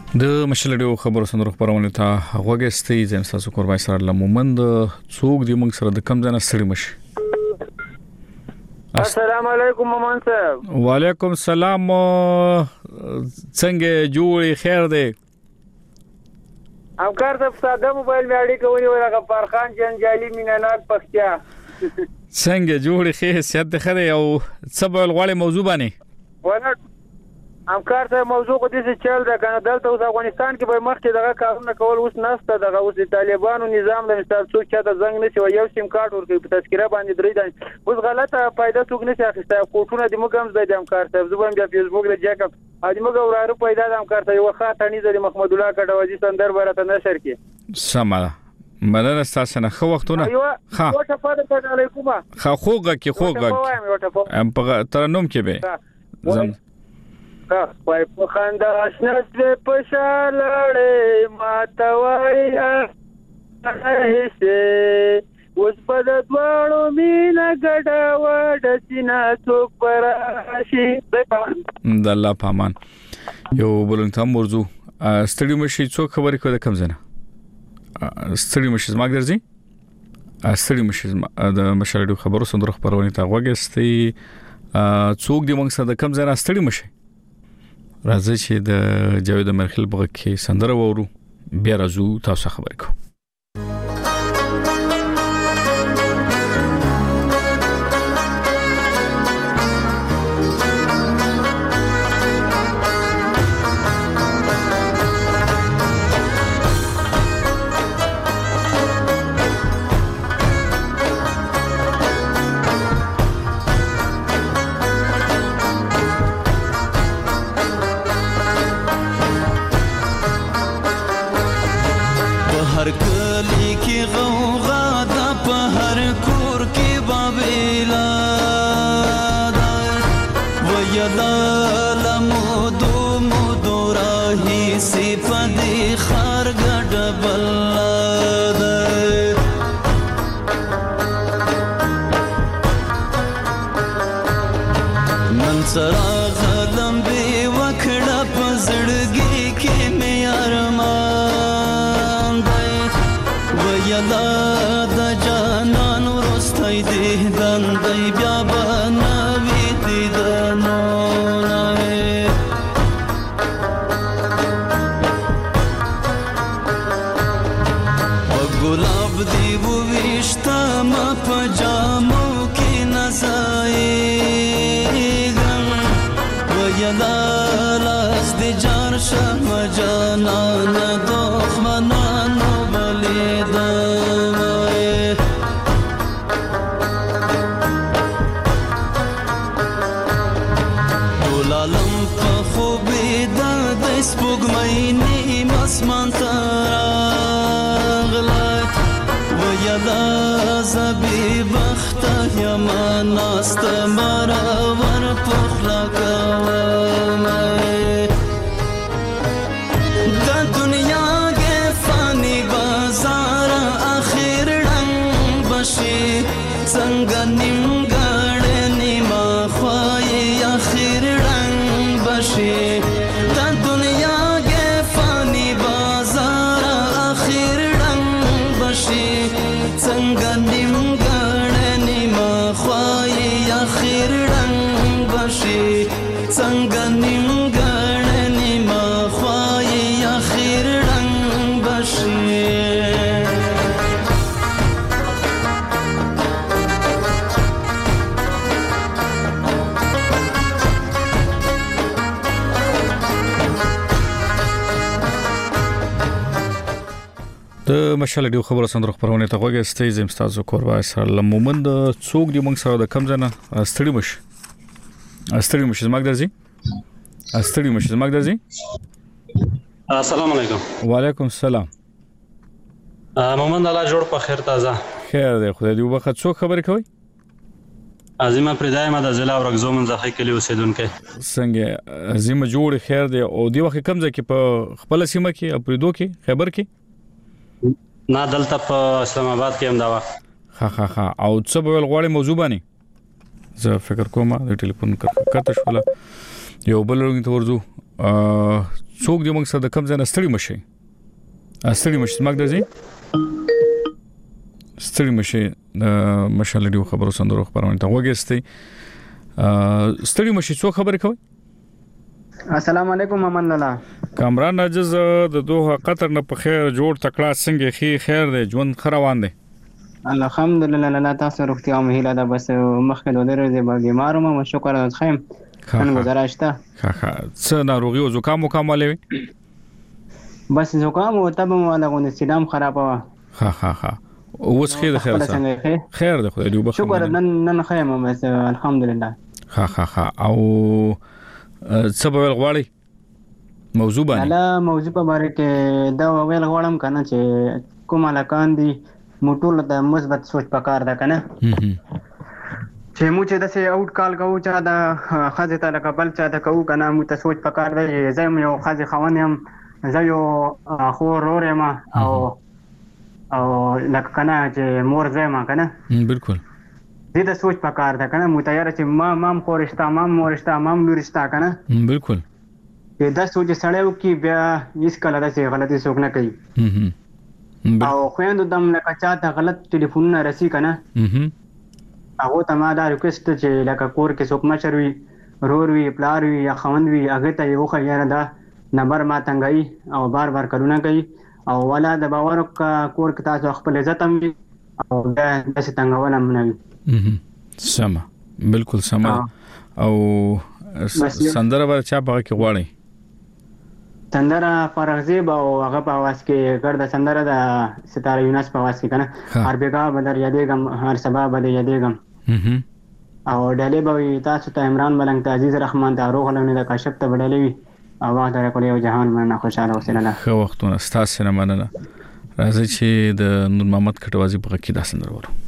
Speaker 4: د مشلډیو خبرو سندرو خبرونه ته غوګستې زم تاسو قربای سره لمومند څوک دی موږ سره د کم ځنه سړی مشي.
Speaker 11: السلام علیکم مومن صاحب.
Speaker 4: وعلیکم السلام. څنګه جوړی خیر دی؟
Speaker 11: همکار صاحب ساده موبایل مې اړیکه ونیول غفار خان جنجالي مینانات پختیا.
Speaker 4: څنګه جوړی خیر سیادت خره او سبا الغوالي موضوع باندې
Speaker 11: ونه همکار صاحب موضوع خو دې څه چل دا کنه دلته اوس افغانستان کې به مخکې دغه کارونه کول اوس نشته دغه اوس د طالبانو نظام د مثال څوک چاته زنګ نشي او یو سیم کارت ورکوي په تذکره باندې درې دان اوس غلطه پیدا څوک نشي اخیسته کوټونه د موږ هم زده د همکار صاحب زبم بیا فیسبوک د جاکب ا دې موږ وراره پیدا د همکار صاحب وخا تنیز د محمد الله کډوازی سندر برته نشر کې
Speaker 4: سمه مننه تاسو نه خو وختونه
Speaker 11: ها او شفاعت علیکم
Speaker 4: خو خوګه کې خوګه ام په ترنم کې به زم
Speaker 11: کا پای په خندا شنت په شالړې ماتوي هيسه اوس په د دوړو مینا ګډا وډ سینا څوک پر شي د
Speaker 4: الله پامان یو بلنته موضوع ستړي مشي څوک خبرې کوي کم زنه ستړي مشي زما ګرځي ستړي مشي د مشالډو خبرو سندرو خبرونه تا وګستې څوک دی موږ سره د کم زنه ستړي مشي راځي چې د جاوید مرخل بغه کې سندره وورو بیا راځو تاسو خبرې کوو. د مشالډیو خبرو سندرو خبرونه ته وګورئ زم تاسو قربا سره لمومند څوک دی موږ سره د کم ځنه ستړي مش ستړي مش زما ګرځي ستړي مش زما ګرځي.
Speaker 15: السلام علیکم.
Speaker 4: وعلیکم السلام.
Speaker 15: مومند الله جوړ په خیر تازه
Speaker 4: خیر دی خدای دې وبخښه. څوک خبرې کوي؟
Speaker 15: عظیمه پردایم د ضلع ورغزو منځخه کلی اوسیدونکو.
Speaker 4: څنګه عظیمه جوړ خیر دی او دی وخت کم ځکه په خپل سیمه کې اپریدو کې خبر کې
Speaker 15: نه دلته په اسلام آباد کې هم دا وا
Speaker 4: ها ها ها او څه به غواړي موضوع باندې زه فکر کوم د ټلیفون کټ شول یو بل رنګ ته ورځو څوک دې موږ سره د کم ځای نه ستړي مشي ستړي مشي سمګ درځي ستړي مشي د مشال ډیو خبرو سندرو خبرونه ته وګورئ ستړي مشي څو خبرې کوي
Speaker 16: السلام علیکم محمد الله
Speaker 4: کامران عجز د دوه قطر نه په خیر جوړ تکړه څنګه خي خیر دی ژوند خروان دی
Speaker 16: الحمدلله الله تاسو روغتیا مهیله ده بس مخکې ودرې دی بیمار مو شکر از خیم نن گذاشته
Speaker 4: ها ها څه ناروغي او زکام وکاملې
Speaker 16: بس زکام او تبه مو لغون سلام خراب وا
Speaker 4: ها ها ها اوس خیر خیر سره خیر ده خدای دې وبخښي
Speaker 16: شکر نن نن خیم بس الحمدلله
Speaker 4: ها ها ها او سبب غواړي موضوع باندې
Speaker 16: لا موضوع په اړه کې دا ویل غواړم کنه چې کومه لکان دي موټول د مثبت سوچ پکار ده کنه چې مو چې د سه اوټ کال کوو چې دا خازه ته لکه بل چا ته کوو کنه مو ته سوچ پکار ده زم یو خازه خوان هم زه یو خو رور ما او او لکه کنه چې مور زما کنه
Speaker 4: بالکل
Speaker 16: دې د سوچ پکار ده کنه مو تیار چې ما مام خورشتا مام مورشتا مام لورشتا کنه
Speaker 4: بالکل
Speaker 16: چې دا سوچ سړیو کې بیا هیڅ کله داسې غلطي څوک نه کوي او خويندو دم لکه چاته غلط ټلیفون نه رسی کنه هغه ته ما دا ریکوست چې لکه کور کې څوک مشر وي رور وي پلار وي یا خوند وي هغه ته یو خیانه ده نمبر ما تنګي او بار بار کارونه کوي او ولا د باور کور کې تاسو خپل عزت هم او دا د څنګه ونه منوي
Speaker 4: سما بالکل سما او سندره ور چا په کې غواړي
Speaker 16: سندره فرغزیب او هغه په واس کې ګرځه سندره د ستاره یونس په واس کې کنه هر بیګا بدر یادېګم هر سبا بده یادېګم او ډلې به تاسو ته عمران ملنګ ته عزیز رحمان ته روغ لونه د کاشف ته بدلې وي او واده کولې او جهان مننه خوشاله اوسه نه
Speaker 4: خو وختونه ستاسو نه مننه راځي چې د نور محمد کټوازی په کې دا سندره ورو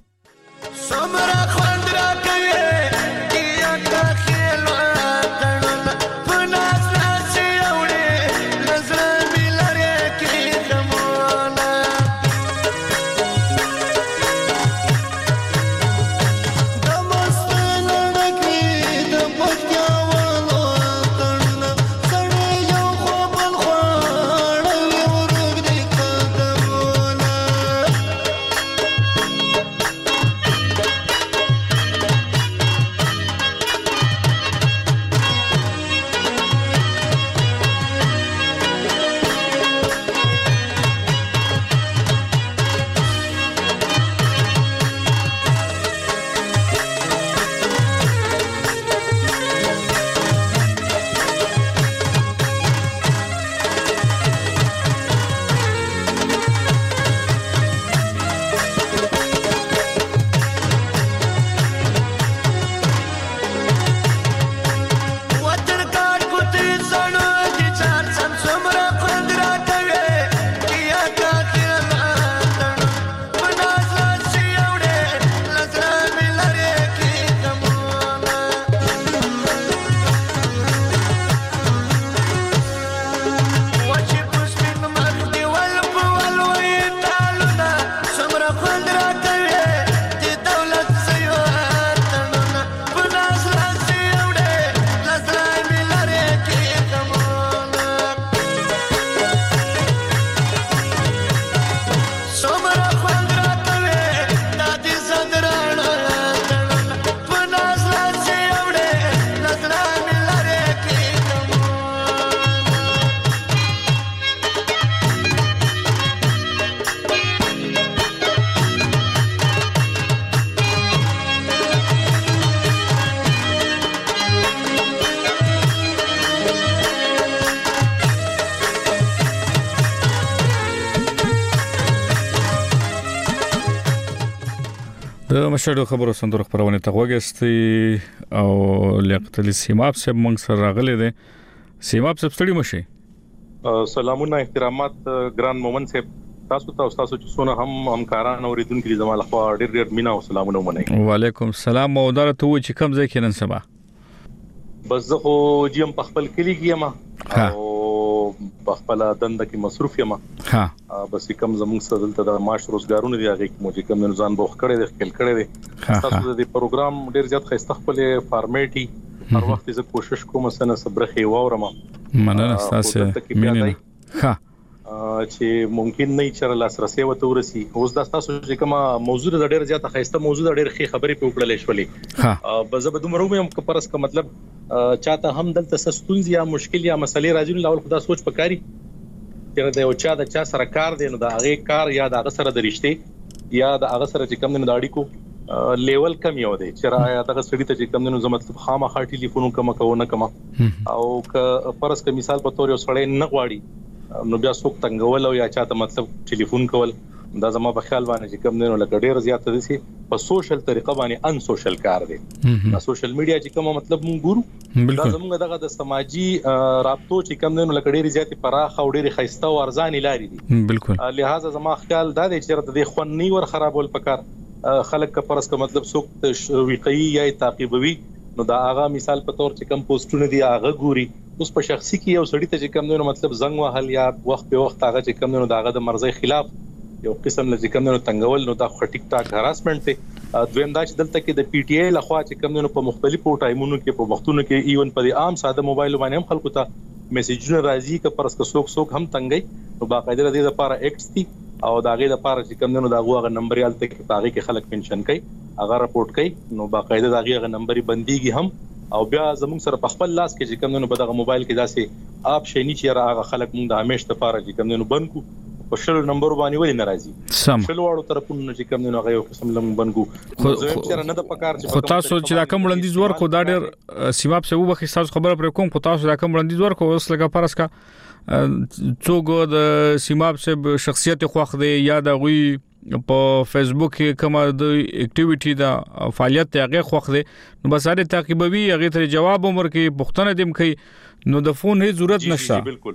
Speaker 9: سمرا خوندرا کوي کیا کا خیل وطن پناس ناسی اوړي نظر ملره کې دمونا دمستن نګي د پټیا والو وطن سړی یو خپل خوړ ورګ دې قدمونه
Speaker 4: د مشهور خبرو سندرو خبرونه ته وګورئ او لیاقت علي سیماب صاحب موږ سره راغلي دي سیماب صاحب ستړي مشي
Speaker 17: سلامونه احترامات ګران مومن صاحب تاسو ته تاسو چې څونه هم همکاران اوریدونکو زموږ لخوا ډېر ډېر مینا او سلامونه ومنئ
Speaker 4: وعلیکم السلام او درته و چې کوم ځای کې نن سبا
Speaker 17: بس زه خو جیم په خپل کلی کې یم او په خپل دنده کې مصروف یم ها بس کوم زموږ سره دلته د معاش روزګارونه دی هغه کې مو چې کوم ځان بوخ کړی دی خپل کړی دی تاسو د پروګرام ډیر زیات خسته خپل فارمیټي هر وخت زه کوشش کوم سنه صبرخي وورم
Speaker 4: مننه تاسو مینه ها
Speaker 17: چې ممکن نه چې لاسرسي وته ورسي اوس دا تاسو چې کومه موضوع د ډېر زیاته خسته موضوع د ډېر خې خبرې په وکړلې شولې ها بزه به دومره هم پرس کا مطلب چاته هم دلته سستونز یا مشکل یا مسلې راځي نو اول خدا سوچ پکاري چې دا یو چا د چا سره کار دی نو دا هغه کار یا د هغه سره د رښتې یا د هغه سره چې کوم نه د اړیکو لیول کم یو دی چې رایا دغه سړی ته چې کوم نه زما مطلب خامخا ټلیفون کوم کو نه کوم او ک پرس کا مثال په تور یو سړی نه غواړي نو بیا څوک تنګول او یا چاته مطلب ټلیفون کول دا زما په خیال باندې چې کوم نه لکه ډیر زیات دي په سوشل طریقه باندې ان سوشل کار دی دا سوشل میډیا چې کوم مطلب مونږ ګورو دا زموږ دغه د سماجی رابطو چې کوم نه لکه ډیر زیات پراخ او ډیر خسته او ارزاني لاري دي
Speaker 4: بالکل
Speaker 17: لہذا زما خیال دا دی چې د خوننی ور خرابول پکار خلک کا پرس کا مطلب څوک ویقي یا تعقیبوي نو دا هغه مثال په تور چې کوم پوسټونه دی هغه ګوري اوس په شخصي کې یو سړی ته چې کوم نو مطلب زنګ وهل یا وخت په وخت هغه چې کوم نو داغه د مرزي خلاف یو قسم لږ کوم نو تنګول نو دا ټیک ټاک هراسمنت ته دویم دا چې دلته کې د پی ټی آی لخوا چې کوم نو په مختلفو ټایمونو کې په وختونو کې ایون په عام ساده موبایل باندې هم خلکو ته میسیجونه راځي ک پرس ک څوک څوک هم تنګي نو باقاعده د دې لپاره ایکس تی او داغه لپاره چې کوم نو داغه نمبر یالته کې باغې کې خلک پنشن کوي هغه راپورټ کوي نو باقاعده داغه نمبر بنديږي هم او بیا زموږ سره په خپل لاس کې چې کوم نو په دغه موبایل کې داسې اپ شې نه چې راغه خلک موږ د همیش ته پاره چې کوم نو بنکو په شل نمبر باندې ولې ناراضي
Speaker 4: سم
Speaker 17: شل واړو طرفونو چې کوم نو هغه یو قسم لم بنکو
Speaker 4: خو چې نه د پکار چې خو تاسو چې دا کوم وړاندیز ورکو دا ډېر سیماب څه وبخي تاسو خبره پر کوم خو تاسو دا کوم وړاندیز ورکو اوس لکه پرس کا څوګو د سیماب څه شخصیت خوخ دی یا د غوي په فیسبوک کې کومه د اکټیویټي دا فعالیت ته هغه خوخ دی نو بس هغه تعقیبوي هغه ته جواب عمر کې پښتنه دیم کوي نو د فون هیڅ ضرورت نشته
Speaker 17: بالکل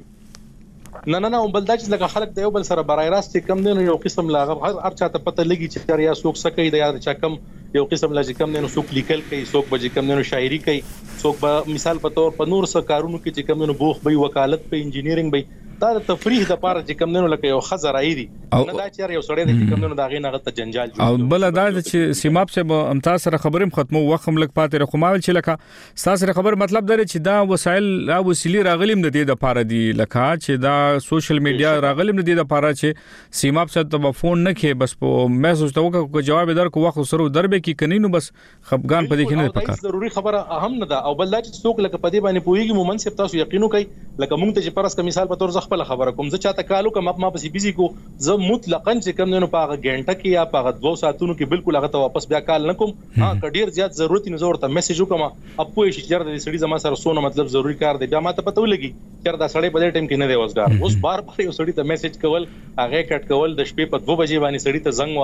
Speaker 17: نه نه نه بل دا چې لکه خلک د یو بل سره برای راست کم نه یو قسم لاغه هر چاته پته لګي چې یا څوک سکه د یاد چا کم یو قسم لا چې کم نه څوک لیکل کوي څوک به کم نه شاعري کوي څوک به مثال په تور په نور څه کارونو کې چې کم نه بوخ به وکالت په انجینیرینګ به دا د تفریح د پاره چې کم نه لکه یو خزر ایدي نه دا چې یو سړی د کم نه دا غي نه غته جنجال
Speaker 4: او بل دا چې سیماب سے امتاز سره خبرم ختمو وخم لک پاتې رقمال چې لکه ساسره خبر مطلب دا چې دا وسایل او وسیلی راغلم د دې د پاره دی لکه چې دا سوشل میډیا راغلم د دې د پاره چې سیماب سے ته فون نه کې بس په میسج ته وکړه جواب درکو وخت سره دربه کې کني نو بس خفغان پدې کې نه پکار
Speaker 17: ضروري خبره اهم نه ده او بل دا چې څوک لکه پدې باندې پويږي مومن سپ تاسو یقینو کوي لکه مونږ ته چې پرس کا مثال په تور خپل خبره کوم زه چاته کالو کوم ما پسې بيزي کو زه مطلقاً چې کوم نه پاغه غنټه کې یا پاغه دوه ساعتونو کې بالکل هغه ته واپس بیا کال نه کوم ها کډیر زیات ضرورت نه زور ته میسج وکم اپو شي چر د سړي زما سره سونه مطلب ضروری کار دی بیا ما ته پته ولګي چر دا سړی په دې ټیم کې نه دی وسګار اوس بار بار یو سړی ته میسج کول هغه کټ کول د شپې په دوه بجې باندې سړی ته زنګ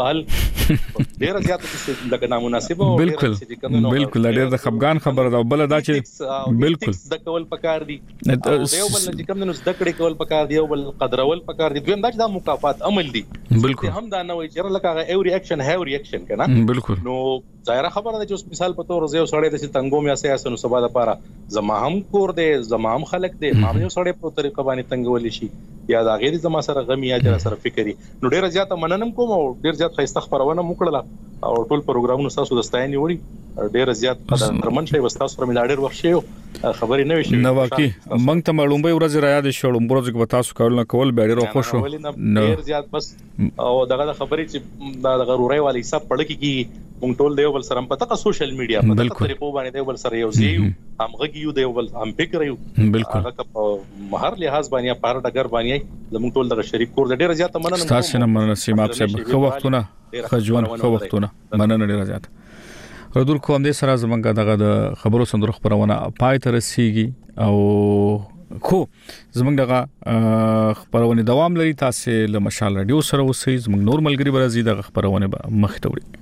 Speaker 17: وهل ډیر زیات لکه نامناسب او
Speaker 4: بالکل بالکل ډیر د خفغان خبره ده بل دا چې بالکل
Speaker 17: د کول پکار دی یو بل چې کوم نو زده کړې کول پکار دی یو بل قدرول پکار دي دویم دا چې دا مکافات عمل دي
Speaker 4: بالکل
Speaker 17: هم دا نه وي چې لکه ایو ریاکشن هاو ریاکشن کنه
Speaker 4: بالکل
Speaker 17: نو ظاهره خبره ده چې اوس مثال په تور زه سړی د تنګوم یا سیاسن سبا د پاره زما هم کور دی زما هم خلک دی ما یو سړی په طریقه باندې تنګول شي یا دا غیر زما سره غمی یا در سره فکری نو ډیر زیات مننم کوم او ډیر زیات خسته خبرونه وکړه او ټول پروګرامونو تاسو د ستاینې وړي ډیر زیات قدرمن شي وستا سره مل ډیر وخت شي خبرې نه وشي
Speaker 4: نو واقعي مونږ ته معلومه ورځ را یاد شو لومبروز کې تاسو کول کول به ډیر خوشو
Speaker 17: ډیر زیات بس او دغه خبرې چې دا غروري والی حساب پړ کې مونږ ټول دیو بل سره په تاسو سوشل میډیا په تاسو طریقو باندې دیو بل سره یو زیو هم غږیو دیو بل هم فکر یو
Speaker 4: بالکل
Speaker 17: هغه په هر لحاظ باندې په هر ډګر باندې زموږ ټول دغه شریک کور ډیر زیات مننه
Speaker 4: تاسو نه مننه سیماب صاحب خو وختونه خجوان خو وختونه مننه ډیر زیات ردول کوم دې سره زمونږ دغه د خبرو سندرو خبرونه پای ته رسیږي او خو زمونږ دغه خبرونه دوام لري تاسو له مشال رادیو سره اوسئ زمونږ نور ملګری برازي دغه خبرونه مخ ته وړي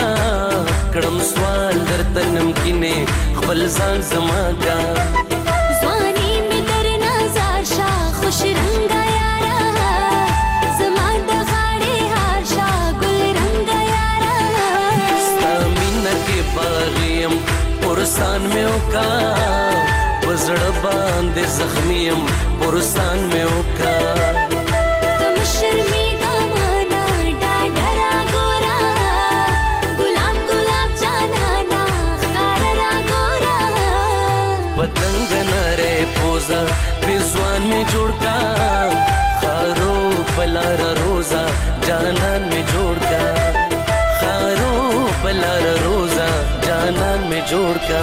Speaker 9: کړم سوال درته نمکینه خپل ځان زما کا
Speaker 18: ځواني مې در نظر شا خوش رنگا یارا زما د غاړې هار شا ګل رنگا یارا
Speaker 9: ستا مینه کې باغیم پرسان مې وکا وزړه باندې زخمیم پرسان مې وکا
Speaker 18: تم شرمې ګمانا ډاډرا ګورا ګلاب ګلاب جانانا خارا ګورا
Speaker 9: پتنګ نره پوزا پزوان می جوړ کا خارو بلار روزا جانان می جوړ کا خارو بلار روزا جانان می جوړ کا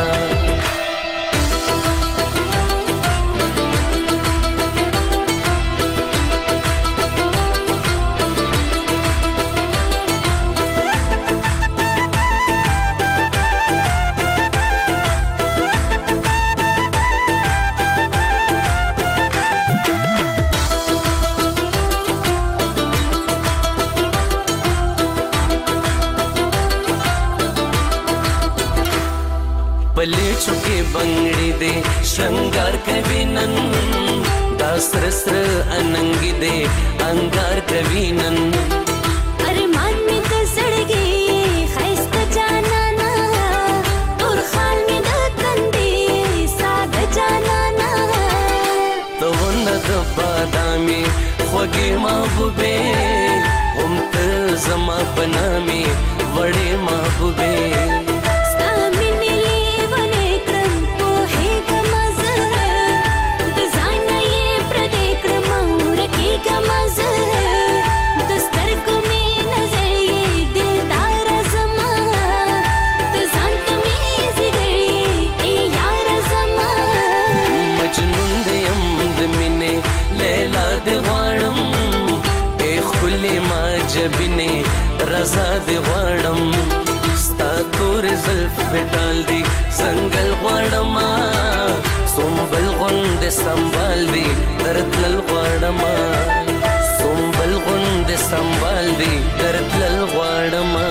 Speaker 9: पले चुके बंगड़ी दे श्रृंगार कविनन दासर सर अनंगी दे अंगार कविनन
Speaker 18: अरमान में तो सड़ गई खैस्ता जानाना और खाल में द कंदे साग जानाना
Speaker 9: तो नद बादामी खोगे महबूबे हम त जमा बनामी बड़े महबूबे जबिने रजा दे वाड़म स्ता तोर जुल्फ पे डाल दी संगल वाड़मा सोमबल गुंदे संभाल दी दर्दल वाड़मा सोमबल गुंदे संभाल दी दर्दल वाड़मा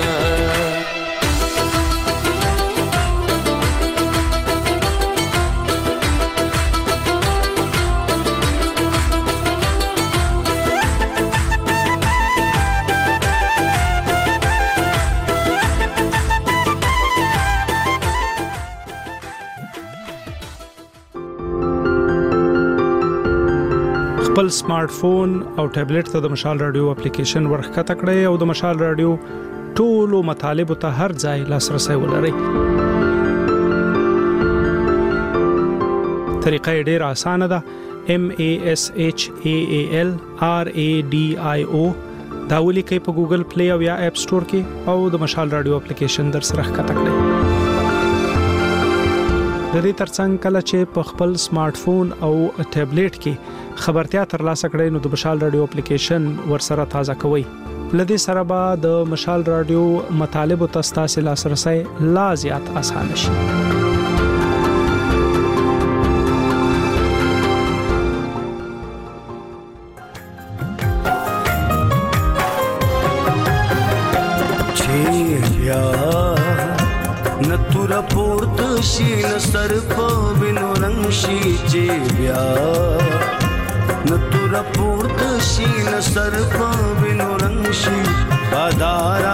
Speaker 19: خپل سمارټ فون او ټابلیټ ته د مشال رادیو اپلیکیشن ورخکته کړئ او د مشال رادیو ټولو مطالب ته هر ځای لاسرسي ولرئ. طریقه ډیره اسانه ده. M A S H A A L R A D I O دا ولیکئ په ګوګل پلی او یا اپ سٹور کې او د مشال رادیو اپلیکیشن در سره ښکته کړئ. د دې ترڅنګ کله چې په خپل سمارټ فون او ټابلیټ کې خبرتیا ترلاسه کړئ نو د مشال رادیو اپلیکیشن ورسره تازه کوئ. لدې سره به د مشال رادیو مطالب او تاسو لاسرسي لا زیات اسانه شي.
Speaker 20: नतुरा पोर्त शीन सर को बिनु रंगशी जे ब्या नतुरा पोर्त शीन सर को बिनु रंगशी बादारा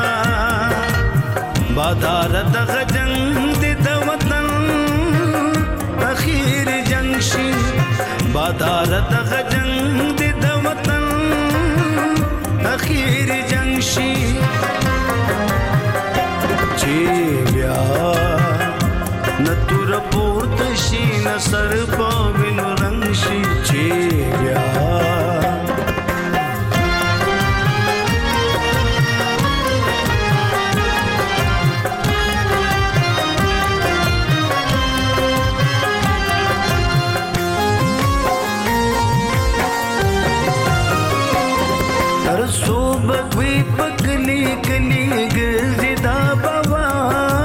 Speaker 20: बादारा दग जंग दे वतन अखीर जंगशी बादारा दग जंग दे वतन अखीर जंगशी नतुर पोर्त शीन सर पाविन रंगशी चेव्या हर सोबत भी पकली कली गजिदा बवा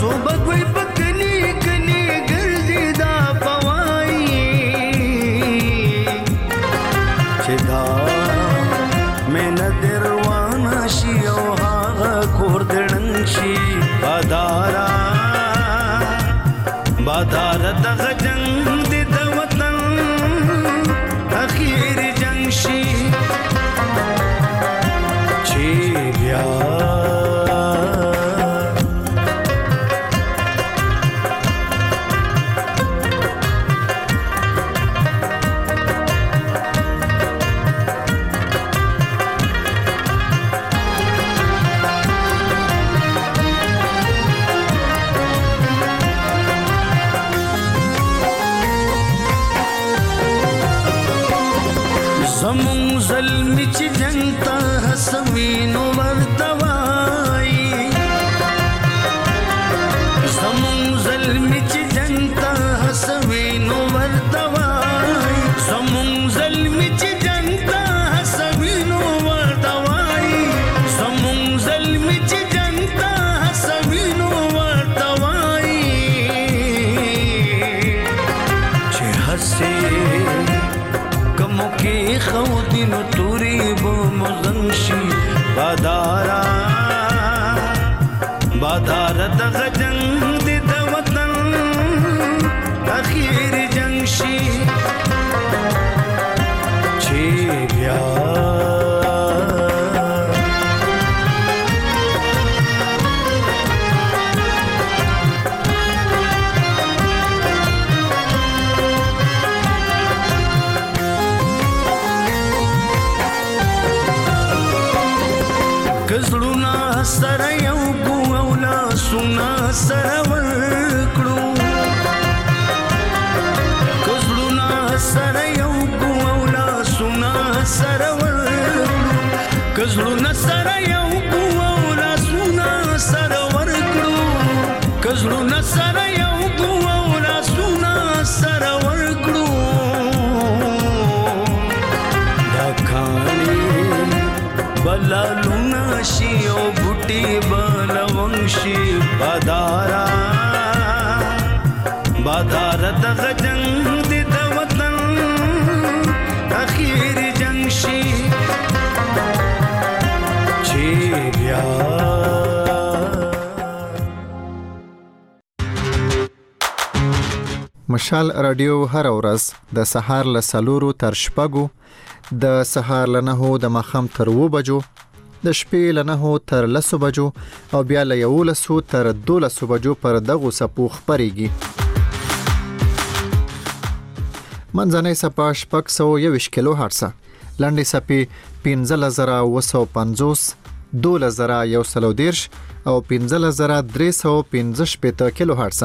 Speaker 20: صوبګوي پکني کني ګرځي دا پوای چې دا مين دروانه شي او هغه کور دړن شي بادارا بادار دغه جنگ دې د وطن اخیر جنگ شي چې بیا زمون ظلمی چې جنگ ته حسوینو ورتوای زمون ظلمی چې جنگ ته حسوینو ورتوای زمون ظلمی چې جنگ ته حسوینو ورتوای زمون ظلمی چې جنگ ته حسوینو ورتوای چې حسې کی خودینو توری بو مزنشی بادارا بادارا دغه جنگ دی د وطن اخیر جنگ شي چې بیا کزړونا سره یو کو اولا سنا سره ورکړو کزړونا سره یو کو اولا سنا سره ورکړو کزړونا سره یو کو اولا سنا سره ورکړو کزړونا سره یو کو اولا سنا سره ورکړو دا کانی بلالونا شي او بوټي بلونشي بادارا بادارا دغه جنگ دې د وطن اخیر جنگ شي چې بیا
Speaker 6: مشال رادیو هر ورځ د سهار له سلورو تر شپږو د سهار له نهو د ماښام تر اوو بجو د شپې له نهو تر لسو بجو او بیا له یولسو تر دولسو بجو پر دغو څپو خپرېږي. منځنۍ څپه شپږ سوه یوویشت کیلو هرڅه، لنډې څپې پنځلس زره اووه سوه پنځوس، دولس زره یو سل او دېرش او پنځلس زره درې سوه پنځه شپېته کیلو هرڅه.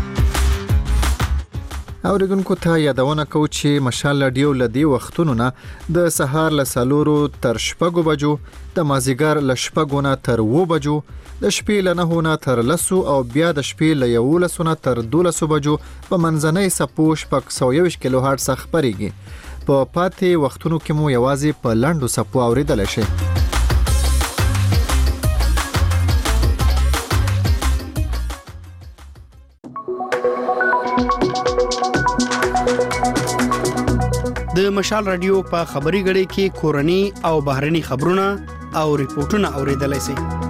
Speaker 6: اوریدونکو ته یادونه کوو چې مشال رادیو له دې وختونو نه د سهار له څلورو تر شپږو بجو، د مازدیګر له شپږو نه تر اوو بجو، د شپې له نهو نه تر لسو او بیا د شپې له یولسو نه تر دولسو بجو په منځنۍ څپو شپږ سوه یوویشت کیلو هرټز خپرېږي. په پاتې وختونو کې مو یوازې په لنډو څپو اوریدلی شئ.
Speaker 21: د مشال رادیو په خبري غړي کې کورني او بهرني خبرونه او ریپورتونه اوریدلای شئ.